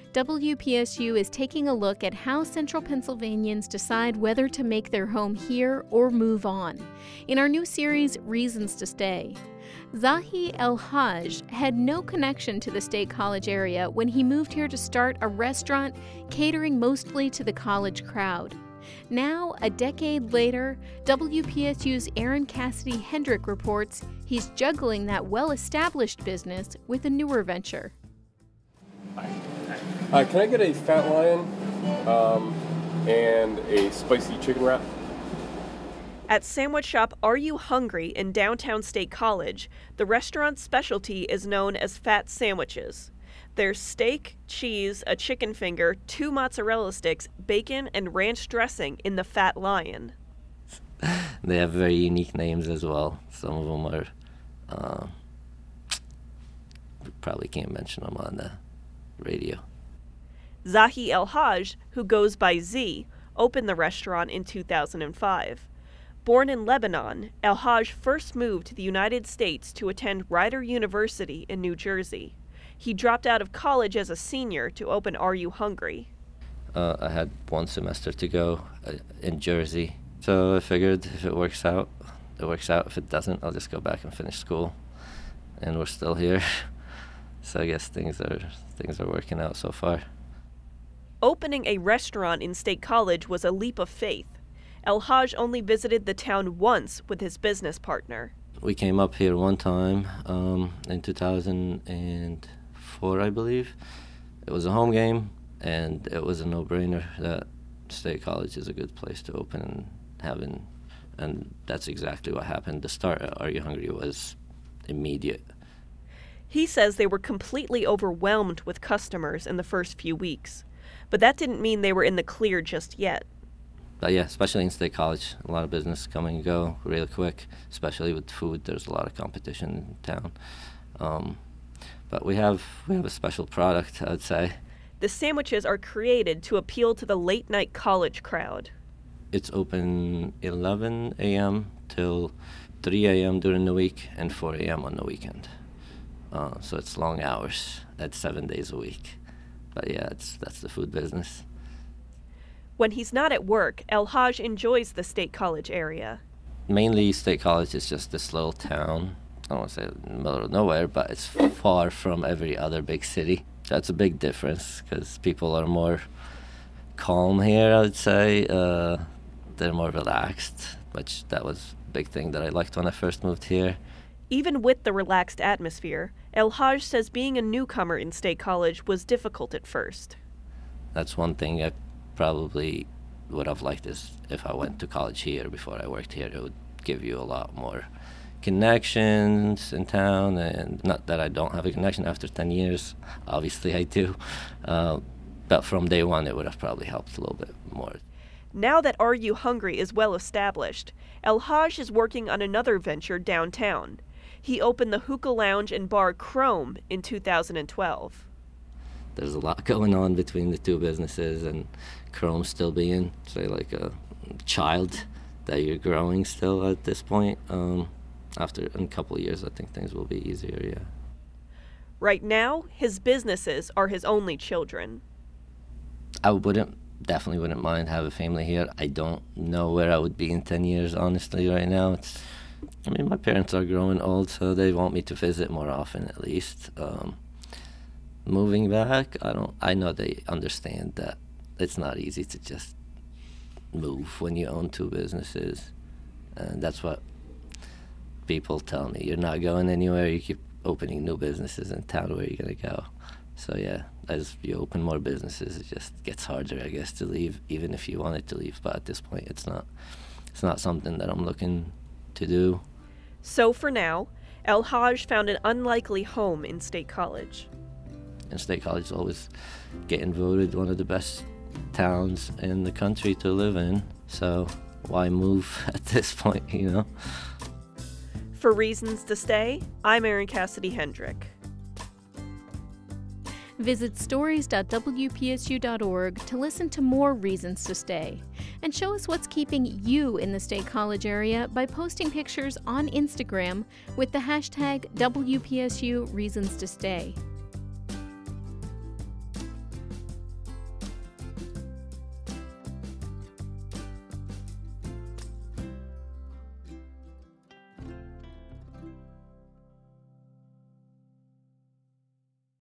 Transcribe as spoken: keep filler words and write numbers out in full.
W P S U is taking a look at how Central Pennsylvanians decide whether to make their home here or move on in our new series, Reasons to Stay. Zahi El-Haj had no connection to the State College area when he moved here to start a restaurant catering mostly to the college crowd. Now, a decade later, W P S U's Aaron Cassidy Hendrick reports he's juggling that well-established business with a newer venture. Uh, can I get a Fat Lion um, and a spicy chicken wrap? At sandwich shop Are You Hungry in downtown State College, the restaurant's specialty is known as fat sandwiches. There's steak, cheese, a chicken finger, two mozzarella sticks, bacon, and ranch dressing in the Fat Lion. They have very unique names as well. Some of them are, uh, probably can't mention them on the radio. Zahi El-Haj, who goes by Z, opened the restaurant in two thousand five. Born in Lebanon, El-Haj first moved to the United States to attend Rider University in New Jersey. He dropped out of college as a senior to open Are You Hungry? Uh, I had one semester to go uh, in Jersey, so I figured if it works out, it works out. If it doesn't, I'll just go back and finish school, and we're still here. So I guess things are things are working out so far. Opening a restaurant in State College was a leap of faith. El-Haj only visited the town once with his business partner. We came up here one time um, in two thousand four, I believe. It was a home game, and it was a no-brainer that State College is a good place to open and having, and that's exactly what happened. The start at Are You Hungry was immediate. He says they were completely overwhelmed with customers in the first few weeks, but that didn't mean they were in the clear just yet. But yeah, especially in State College, a lot of business come and go really quick, especially with food. There's a lot of competition in town. Um, but we have we have a special product, I would say. The sandwiches are created to appeal to the late-night college crowd. It's open eleven a.m. till three a.m. during the week and four a.m. on the weekend. Uh, so it's long hours. That's seven days a week. But yeah, it's that's the food business. When he's not at work, El-Haj enjoys the State College area. Mainly, State College is just this little town. I don't want to say in the middle of nowhere, but it's far from every other big city. That's a big difference because people are more calm here, I would say. Uh, they're more relaxed, which that was a big thing that I liked when I first moved here. Even with the relaxed atmosphere, El-Haj says being a newcomer in State College was difficult at first. That's one thing I probably would have liked is if I went to college here before I worked here. It would give you a lot more connections in town, and not that I don't have a connection after ten years. Obviously I do. Uh, but from day one, it would have probably helped a little bit more. Now that Are You Hungry is well established, El-Haj is working on another venture downtown. He opened the hookah lounge and bar Chrome in two thousand twelve. There's a lot going on between the two businesses, and Chrome still being, say, like a child that you're growing still at this point. Um, after in a couple of years, I think things will be easier, yeah. Right now, his businesses are his only children. I wouldn't, definitely wouldn't mind have a family here. I don't know where I would be in ten years, honestly, right now. It's, I mean, my parents are growing old, so they want me to visit more often, at least. Um, moving back, I don't, I know they understand that it's not easy to just move when you own two businesses. And that's what people tell me. You're not going anywhere. You keep opening new businesses in town. Where are you going to go? So yeah, as you open more businesses, it just gets harder, I guess, to leave, even if you wanted to leave. But at this point, it's not, it's not something that I'm looking to do. So for now, El-Haj found an unlikely home in State College. And State College is always getting voted one of the best towns in the country to live in. So why move at this point, you know? For Reasons to Stay, I'm Aaron Cassidy Hendrick. Visit stories dot w p s u dot org to listen to more Reasons to Stay. And show us what's keeping you in the State College area by posting pictures on Instagram with the hashtag W P S U Reasons to Stay.